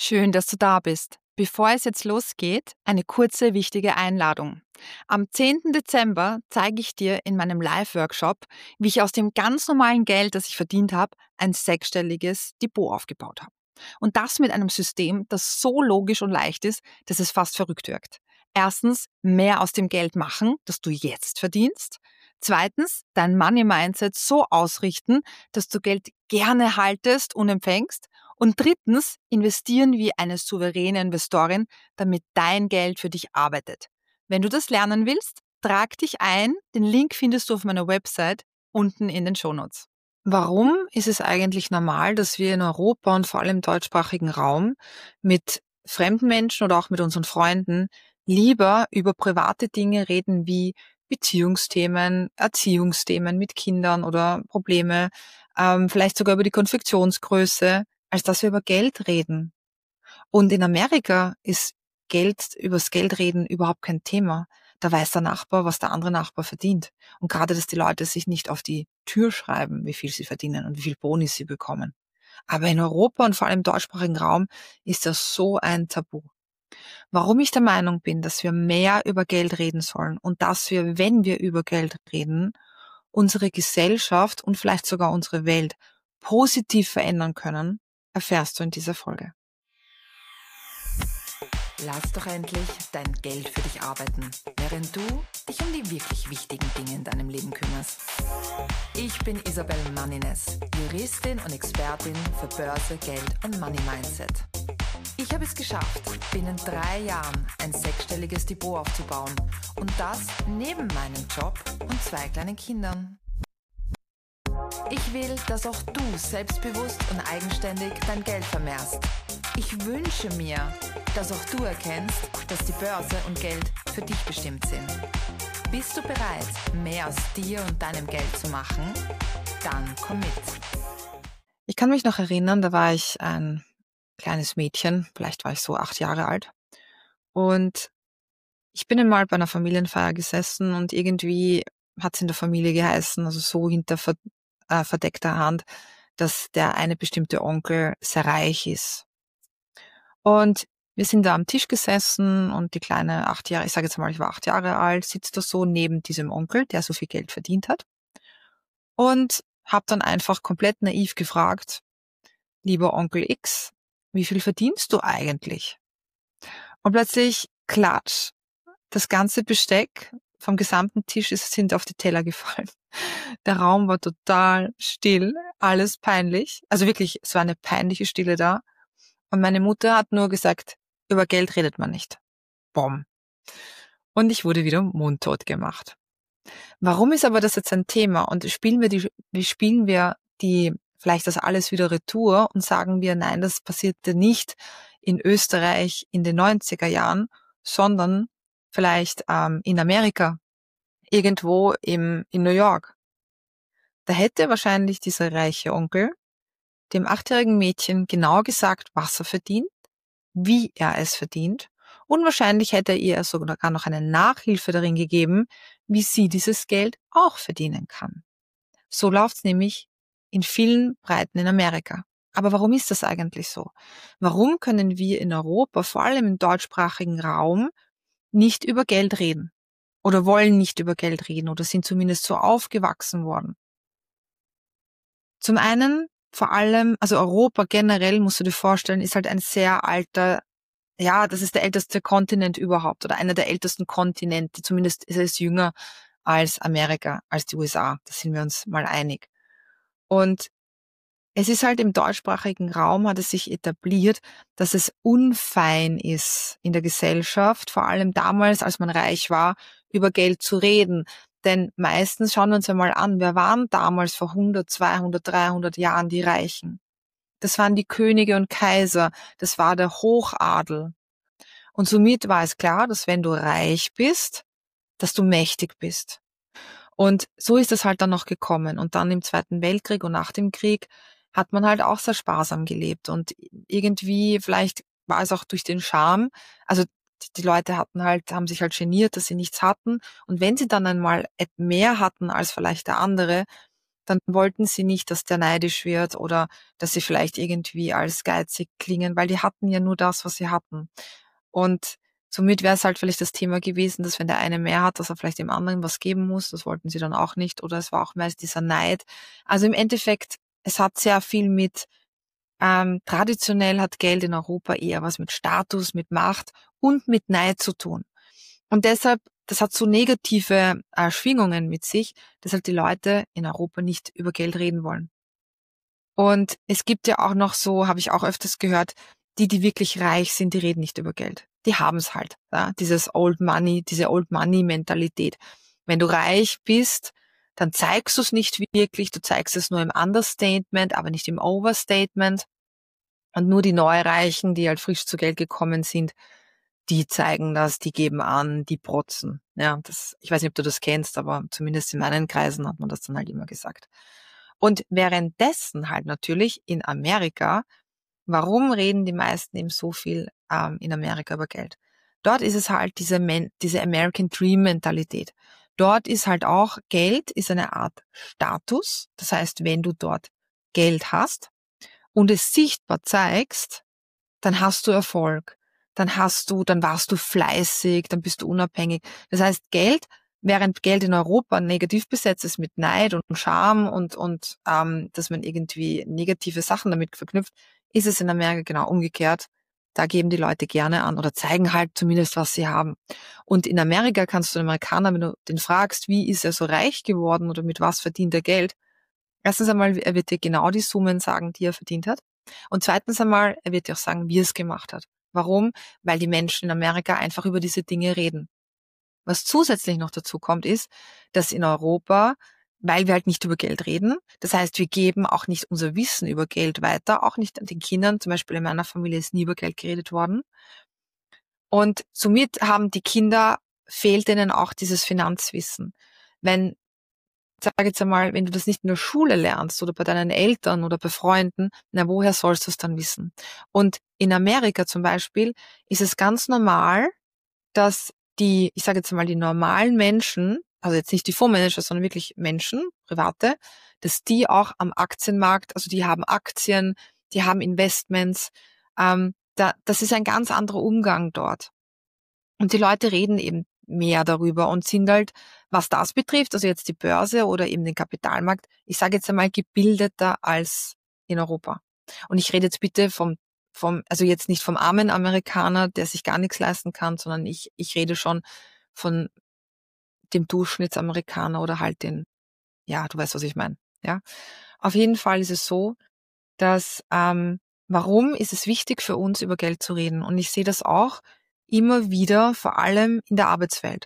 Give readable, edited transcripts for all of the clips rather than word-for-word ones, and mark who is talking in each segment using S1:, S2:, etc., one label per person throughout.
S1: Schön, dass du da bist. Bevor es jetzt losgeht, eine kurze, wichtige Einladung. Am 10. Dezember zeige ich dir in meinem Live-Workshop, wie ich aus dem ganz normalen Geld, das ich verdient habe, ein sechsstelliges Depot aufgebaut habe. Und das mit einem System, das so logisch und leicht ist, dass es fast verrückt wirkt. Erstens, mehr aus dem Geld machen, das du jetzt verdienst. Zweitens, dein Money-Mindset so ausrichten, dass du Geld gerne haltest und empfängst. Und drittens, investieren wie eine souveräne Investorin, damit dein Geld für dich arbeitet. Wenn du das lernen willst, trag dich ein. Den Link findest du auf meiner Website unten in den Shownotes. Warum ist es eigentlich normal, dass wir in Europa und vor allem im deutschsprachigen Raum mit fremden Menschen oder auch mit unseren Freunden lieber über private Dinge reden wie Beziehungsthemen, Erziehungsthemen mit Kindern oder Probleme, vielleicht sogar über die Konfektionsgröße, als dass wir über Geld reden? Und in Amerika ist übers Geld reden überhaupt kein Thema. Da weiß der Nachbar, was der andere Nachbar verdient. Und gerade, dass die Leute sich nicht auf die Tür schreiben, wie viel sie verdienen und wie viel Boni sie bekommen. Aber in Europa und vor allem im deutschsprachigen Raum ist das so ein Tabu. Warum ich der Meinung bin, dass wir mehr über Geld reden sollen und dass wir, wenn wir über Geld reden, unsere Gesellschaft und vielleicht sogar unsere Welt positiv verändern können, erfährst du in dieser Folge.
S2: Lass doch endlich dein Geld für dich arbeiten, während du dich um die wirklich wichtigen Dinge in deinem Leben kümmerst. Ich bin Isabel Manines, Juristin und Expertin für Börse, Geld und Money Mindset. Ich habe es geschafft, binnen 3 Jahren ein sechsstelliges Depot aufzubauen und das neben meinem Job und 2 kleinen Kindern. Ich will, dass auch du selbstbewusst und eigenständig dein Geld vermehrst. Ich wünsche mir, dass auch du erkennst, dass die Börse und Geld für dich bestimmt sind. Bist du bereit, mehr aus dir und deinem Geld zu machen? Dann komm mit.
S1: Ich kann mich noch erinnern, da war ich ein kleines Mädchen, vielleicht war ich so 8 Jahre alt. Und ich bin einmal bei einer Familienfeier gesessen und irgendwie hat es in der Familie geheißen, also so hinter verdeckter Hand, dass der eine bestimmte Onkel sehr reich ist. Und wir sind da am Tisch gesessen und die kleine 8 Jahre, ich sage jetzt mal, ich war 8 Jahre alt, sitzt da so neben diesem Onkel, der so viel Geld verdient hat. Und habe dann einfach komplett naiv gefragt, lieber Onkel X, wie viel verdienst du eigentlich? Und plötzlich, klatsch, das ganze Besteck vom gesamten Tisch sind auf die Teller gefallen. Der Raum war total still, alles peinlich. Also wirklich, es war eine peinliche Stille da. Und meine Mutter hat nur gesagt, über Geld redet man nicht. Bom. Und ich wurde wieder mundtot gemacht. Warum ist aber das jetzt ein Thema? Und spielen wir vielleicht das alles wieder retour und sagen wir, nein, das passierte nicht in Österreich in den 90er Jahren, sondern vielleicht in Amerika, irgendwo in New York. Da hätte wahrscheinlich dieser reiche Onkel dem 8-jährigen Mädchen genau gesagt, was er verdient, wie er es verdient, und wahrscheinlich hätte er ihr sogar noch eine Nachhilfe darin gegeben, wie sie dieses Geld auch verdienen kann. So läuft's nämlich in vielen Breiten in Amerika. Aber warum ist das eigentlich so? Warum können wir in Europa, vor allem im deutschsprachigen Raum, nicht über Geld reden? Oder wollen nicht über Geld reden oder sind zumindest so aufgewachsen worden? Zum einen, vor allem, also Europa generell, musst du dir vorstellen, ist halt ein sehr alter, ja, das ist der älteste Kontinent überhaupt oder einer der ältesten Kontinente. Zumindest ist es jünger als Amerika, als die USA. Da sind wir uns mal einig. Und es ist halt im deutschsprachigen Raum, hat es sich etabliert, dass es unfein ist in der Gesellschaft, vor allem damals, als man reich war, über Geld zu reden. Denn meistens, schauen wir uns einmal an, wer waren damals vor 100, 200, 300 Jahren die Reichen? Das waren die Könige und Kaiser, das war der Hochadel. Und somit war es klar, dass wenn du reich bist, dass du mächtig bist. Und so ist es halt dann noch gekommen. Und dann im Zweiten Weltkrieg und nach dem Krieg hat man halt auch sehr sparsam gelebt. Und irgendwie, vielleicht war es auch durch den Charme, also die Leute haben sich halt geniert, dass sie nichts hatten. Und wenn sie dann einmal mehr hatten als vielleicht der andere, dann wollten sie nicht, dass der neidisch wird oder dass sie vielleicht irgendwie als geizig klingen, weil die hatten ja nur das, was sie hatten. Und somit wäre es halt vielleicht das Thema gewesen, dass wenn der eine mehr hat, dass er vielleicht dem anderen was geben muss. Das wollten sie dann auch nicht. Oder es war auch meist dieser Neid. Also im Endeffekt, es hat sehr viel mit, traditionell hat Geld in Europa eher was mit Status, mit Macht und mit Neid zu tun. Und deshalb, das hat so negative Schwingungen mit sich, dass halt die Leute in Europa nicht über Geld reden wollen. Und es gibt ja auch noch so, habe ich auch öfters gehört, die wirklich reich sind, die reden nicht über Geld. Die haben es halt. Ja? Diese Old Money Mentalität. Wenn du reich bist, dann zeigst du es nicht wirklich, du zeigst es nur im Understatement, aber nicht im Overstatement. Und nur die Neureichen, die halt frisch zu Geld gekommen sind, die zeigen das, die geben an, die protzen. Ja, das, ich weiß nicht, ob du das kennst, aber zumindest in meinen Kreisen hat man das dann halt immer gesagt. Und währenddessen halt natürlich in Amerika, warum reden die meisten eben so viel in Amerika über Geld? Dort ist es halt diese American Dream Mentalität. Dort ist halt auch Geld ist eine Art Status. Das heißt, wenn du dort Geld hast und es sichtbar zeigst, dann hast du Erfolg. Dann warst du fleißig, dann bist du unabhängig. Das heißt, während Geld in Europa negativ besetzt ist mit Neid und Scham und dass man irgendwie negative Sachen damit verknüpft, ist es in Amerika genau umgekehrt. Da geben die Leute gerne an oder zeigen halt zumindest, was sie haben. Und in Amerika kannst du den Amerikaner, wenn du den fragst, wie ist er so reich geworden oder mit was verdient er Geld? Erstens einmal, er wird dir genau die Summen sagen, die er verdient hat. Und zweitens einmal, er wird dir auch sagen, wie er es gemacht hat. Warum? Weil die Menschen in Amerika einfach über diese Dinge reden. Was zusätzlich noch dazu kommt, ist, dass in Europa, weil wir halt nicht über Geld reden, das heißt, wir geben auch nicht unser Wissen über Geld weiter, auch nicht an den Kindern. Zum Beispiel in meiner Familie ist nie über Geld geredet worden. Und somit fehlt ihnen auch dieses Finanzwissen. Sage jetzt einmal, wenn du das nicht in der Schule lernst oder bei deinen Eltern oder bei Freunden, na, woher sollst du es dann wissen? Und in Amerika zum Beispiel ist es ganz normal, dass ich sage jetzt mal, die normalen Menschen, also jetzt nicht die Fondsmanager, sondern wirklich Menschen, Private, dass die auch am Aktienmarkt, also die haben Aktien, die haben Investments, das ist ein ganz anderer Umgang dort. Und die Leute reden eben mehr darüber und sind halt, was das betrifft, also jetzt die Börse oder eben den Kapitalmarkt, ich sage jetzt einmal gebildeter als in Europa. Und ich rede jetzt bitte also jetzt nicht vom armen Amerikaner, der sich gar nichts leisten kann, sondern ich rede schon von dem Durchschnittsamerikaner oder halt ja, du weißt, was ich meine, ja. Auf jeden Fall ist es so, dass, warum ist es wichtig für uns, über Geld zu reden? Und ich sehe das auch immer wieder, vor allem in der Arbeitswelt.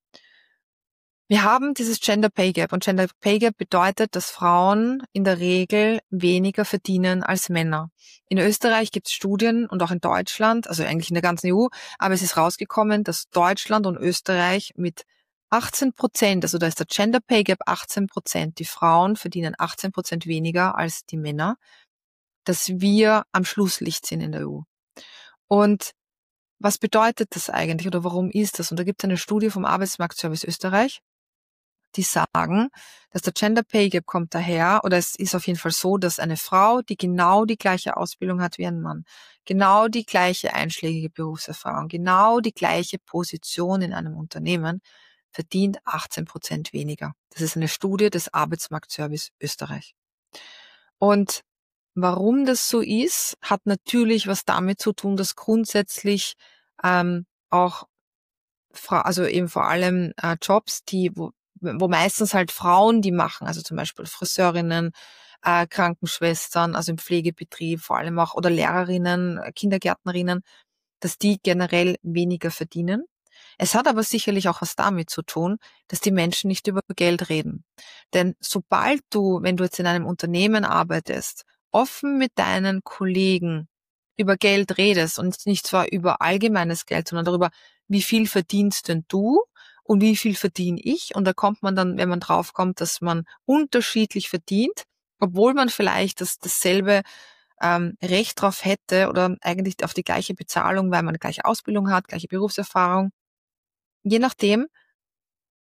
S1: Wir haben dieses Gender Pay Gap und Gender Pay Gap bedeutet, dass Frauen in der Regel weniger verdienen als Männer. In Österreich gibt es Studien und auch in Deutschland, also eigentlich in der ganzen EU, aber es ist rausgekommen, dass Deutschland und Österreich mit 18%, also da ist der Gender Pay Gap 18%, die Frauen verdienen 18% weniger als die Männer, dass wir am Schlusslicht sind in der EU. Und was bedeutet das eigentlich oder warum ist das? Und da gibt es eine Studie vom Arbeitsmarktservice Österreich, die sagen, dass der Gender Pay Gap kommt daher, oder es ist auf jeden Fall so, dass eine Frau, die genau die gleiche Ausbildung hat wie ein Mann, genau die gleiche einschlägige Berufserfahrung, genau die gleiche Position in einem Unternehmen, verdient 18% weniger. Das ist eine Studie des Arbeitsmarktservice Österreich. Und warum das so ist, hat natürlich was damit zu tun, dass grundsätzlich auch also eben vor allem Jobs, wo meistens halt Frauen die machen, also zum Beispiel Friseurinnen, Krankenschwestern, also im Pflegebetrieb vor allem auch, oder Lehrerinnen, Kindergärtnerinnen, dass die generell weniger verdienen. Es hat aber sicherlich auch was damit zu tun, dass die Menschen nicht über Geld reden. Denn wenn du jetzt in einem Unternehmen arbeitest, offen mit deinen Kollegen über Geld redest und nicht zwar über allgemeines Geld, sondern darüber, wie viel verdienst denn du und wie viel verdiene ich? Und da kommt man dann, wenn man draufkommt, dass man unterschiedlich verdient, obwohl man vielleicht dasselbe Recht drauf hätte oder eigentlich auf die gleiche Bezahlung, weil man eine gleiche Ausbildung hat, gleiche Berufserfahrung. Je nachdem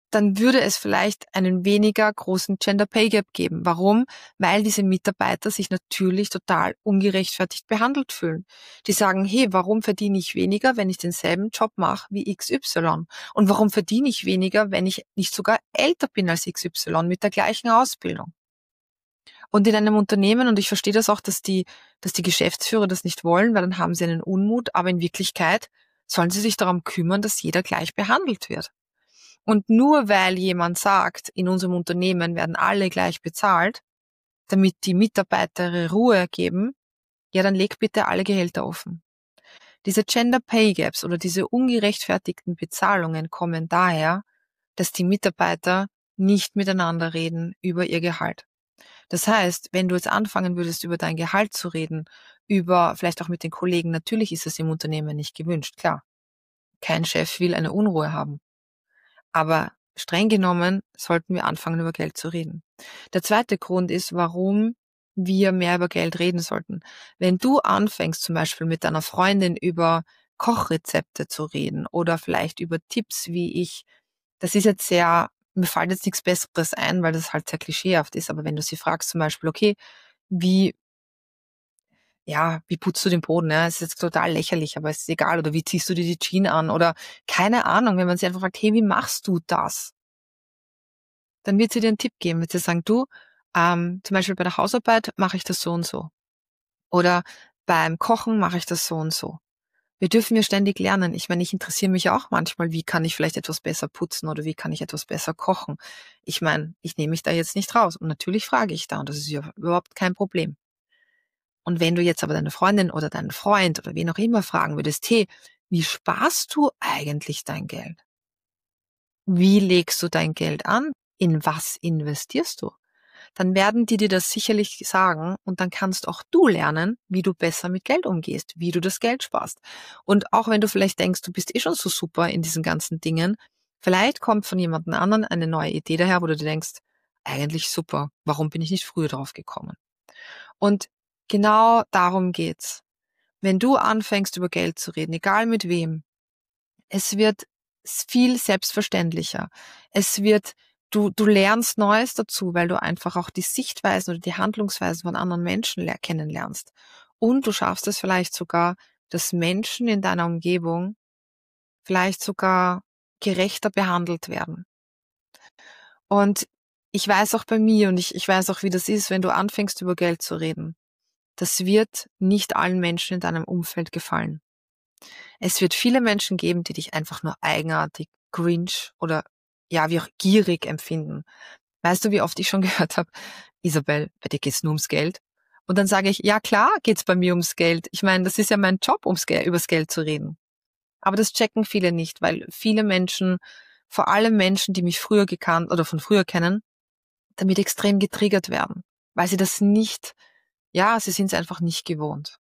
S1: dann würde es vielleicht einen weniger großen Gender Pay Gap geben. Warum? Weil diese Mitarbeiter sich natürlich total ungerechtfertigt behandelt fühlen. Die sagen, hey, warum verdiene ich weniger, wenn ich denselben Job mache wie XY? Und warum verdiene ich weniger, wenn ich nicht sogar älter bin als XY mit der gleichen Ausbildung? Und in einem Unternehmen, und ich verstehe das auch, dass die Geschäftsführer das nicht wollen, weil dann haben sie einen Unmut, aber in Wirklichkeit sollen sie sich darum kümmern, dass jeder gleich behandelt wird. Und nur weil jemand sagt, in unserem Unternehmen werden alle gleich bezahlt, damit die Mitarbeiter ihre Ruhe geben, ja, dann leg bitte alle Gehälter offen. Diese Gender Pay Gaps oder diese ungerechtfertigten Bezahlungen kommen daher, dass die Mitarbeiter nicht miteinander reden über ihr Gehalt. Das heißt, wenn du jetzt anfangen würdest, über dein Gehalt zu reden, über vielleicht auch mit den Kollegen, natürlich ist es im Unternehmen nicht gewünscht, klar. Kein Chef will eine Unruhe haben. Aber streng genommen sollten wir anfangen, über Geld zu reden. Der zweite Grund ist, warum wir mehr über Geld reden sollten. Wenn du anfängst, zum Beispiel mit deiner Freundin über Kochrezepte zu reden oder vielleicht über Tipps, das ist jetzt mir fällt jetzt nichts Besseres ein, weil das halt sehr klischeehaft ist, aber wenn du sie fragst zum Beispiel, okay, wie putzt du den Boden? Ja, es ist jetzt total lächerlich, aber es ist egal. Oder wie ziehst du dir die Jeans an? Oder keine Ahnung, wenn man sie einfach fragt, hey, wie machst du das? Dann wird sie dir einen Tipp geben, wird sie sagen, du, zum Beispiel bei der Hausarbeit mache ich das so und so. Oder beim Kochen mache ich das so und so. Wir dürfen ja ständig lernen. Ich meine, ich interessiere mich auch manchmal, wie kann ich vielleicht etwas besser putzen oder wie kann ich etwas besser kochen. Ich meine, ich nehme mich da jetzt nicht raus. Und natürlich frage ich da und das ist ja überhaupt kein Problem. Und wenn du jetzt aber deine Freundin oder deinen Freund oder wen auch immer fragen würdest, hey, wie sparst du eigentlich dein Geld? Wie legst du dein Geld an? In was investierst du? Dann werden die dir das sicherlich sagen und dann kannst auch du lernen, wie du besser mit Geld umgehst, wie du das Geld sparst. Und auch wenn du vielleicht denkst, du bist eh schon so super in diesen ganzen Dingen, vielleicht kommt von jemand anderen eine neue Idee daher, wo du dir denkst, eigentlich super, warum bin ich nicht früher drauf gekommen? Und genau darum geht's. Wenn du anfängst, über Geld zu reden, egal mit wem, es wird viel selbstverständlicher. Du lernst Neues dazu, weil du einfach auch die Sichtweisen oder die Handlungsweisen von anderen Menschen kennenlernst. Und du schaffst es vielleicht sogar, dass Menschen in deiner Umgebung vielleicht sogar gerechter behandelt werden. Und ich weiß auch bei mir und ich weiß auch, wie das ist, wenn du anfängst, über Geld zu reden. Das wird nicht allen Menschen in deinem Umfeld gefallen. Es wird viele Menschen geben, die dich einfach nur eigenartig, cringe oder wie auch gierig empfinden. Weißt du, wie oft ich schon gehört habe, Isabel, bei dir geht's nur ums Geld? Und dann sage ich, ja klar geht's bei mir ums Geld. Ich meine, das ist ja mein Job, übers Geld zu reden. Aber das checken viele nicht, weil viele Menschen, vor allem Menschen, die mich früher gekannt oder von früher kennen, damit extrem getriggert werden, weil sie das nicht, sie sind es einfach nicht gewohnt.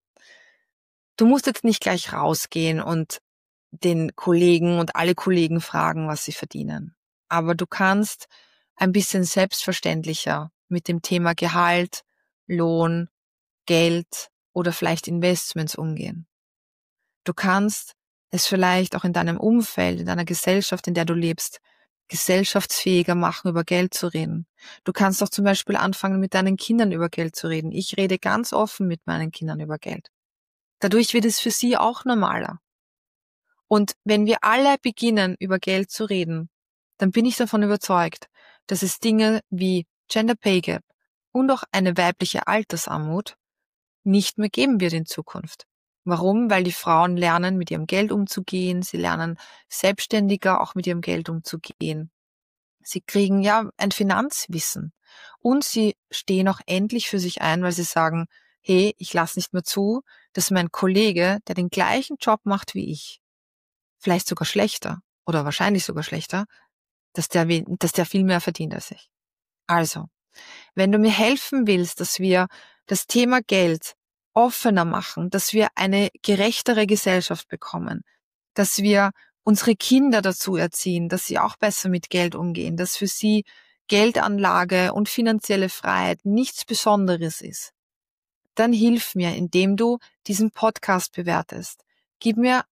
S1: Du musst jetzt nicht gleich rausgehen und den Kollegen und alle Kollegen fragen, was sie verdienen. Aber du kannst ein bisschen selbstverständlicher mit dem Thema Gehalt, Lohn, Geld oder vielleicht Investments umgehen. Du kannst es vielleicht auch in deinem Umfeld, in deiner Gesellschaft, in der du lebst, gesellschaftsfähiger machen, über Geld zu reden. Du kannst auch zum Beispiel anfangen, mit deinen Kindern über Geld zu reden. Ich rede ganz offen mit meinen Kindern über Geld. Dadurch wird es für sie auch normaler. Und wenn wir alle beginnen, über Geld zu reden, dann bin ich davon überzeugt, dass es Dinge wie Gender Pay Gap und auch eine weibliche Altersarmut nicht mehr geben wird in Zukunft. Warum? Weil die Frauen lernen, mit ihrem Geld umzugehen, sie lernen selbstständiger auch mit ihrem Geld umzugehen. Sie kriegen ein Finanzwissen und sie stehen auch endlich für sich ein, weil sie sagen, hey, ich lasse nicht mehr zu, dass mein Kollege, der den gleichen Job macht wie ich, vielleicht sogar schlechter oder wahrscheinlich sogar schlechter, dass der viel mehr verdient als ich. Also, wenn du mir helfen willst, dass wir das Thema Geld offener machen, dass wir eine gerechtere Gesellschaft bekommen, dass wir unsere Kinder dazu erziehen, dass sie auch besser mit Geld umgehen, dass für sie Geldanlage und finanzielle Freiheit nichts Besonderes ist, dann hilf mir, indem du diesen Podcast bewertest. Gib mir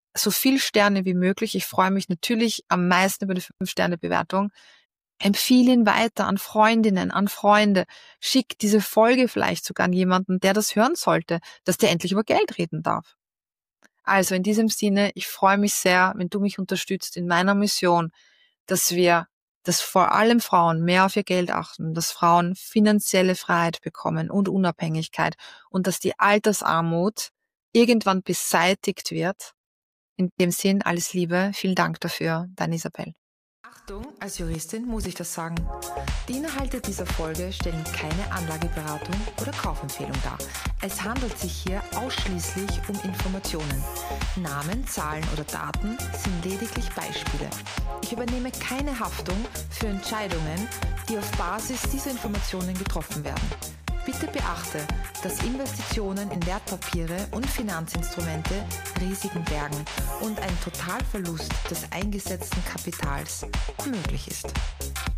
S1: so viel Sterne wie möglich. Ich freue mich natürlich am meisten über die 5-Sterne-Bewertung. Empfehle ihn weiter an Freundinnen, an Freunde. Schick diese Folge vielleicht sogar an jemanden, der das hören sollte, dass der endlich über Geld reden darf. Also in diesem Sinne, ich freue mich sehr, wenn du mich unterstützt in meiner Mission, dass vor allem Frauen mehr auf ihr Geld achten, dass Frauen finanzielle Freiheit bekommen und Unabhängigkeit und dass die Altersarmut irgendwann beseitigt wird. In dem Sinn, alles Liebe, vielen Dank dafür, deine Isabel.
S2: Achtung, als Juristin muss ich das sagen. Die Inhalte dieser Folge stellen keine Anlageberatung oder Kaufempfehlung dar. Es handelt sich hier ausschließlich um Informationen. Namen, Zahlen oder Daten sind lediglich Beispiele. Ich übernehme keine Haftung für Entscheidungen, die auf Basis dieser Informationen getroffen werden. Bitte beachte, dass Investitionen in Wertpapiere und Finanzinstrumente Risiken bergen und ein Totalverlust des eingesetzten Kapitals möglich ist.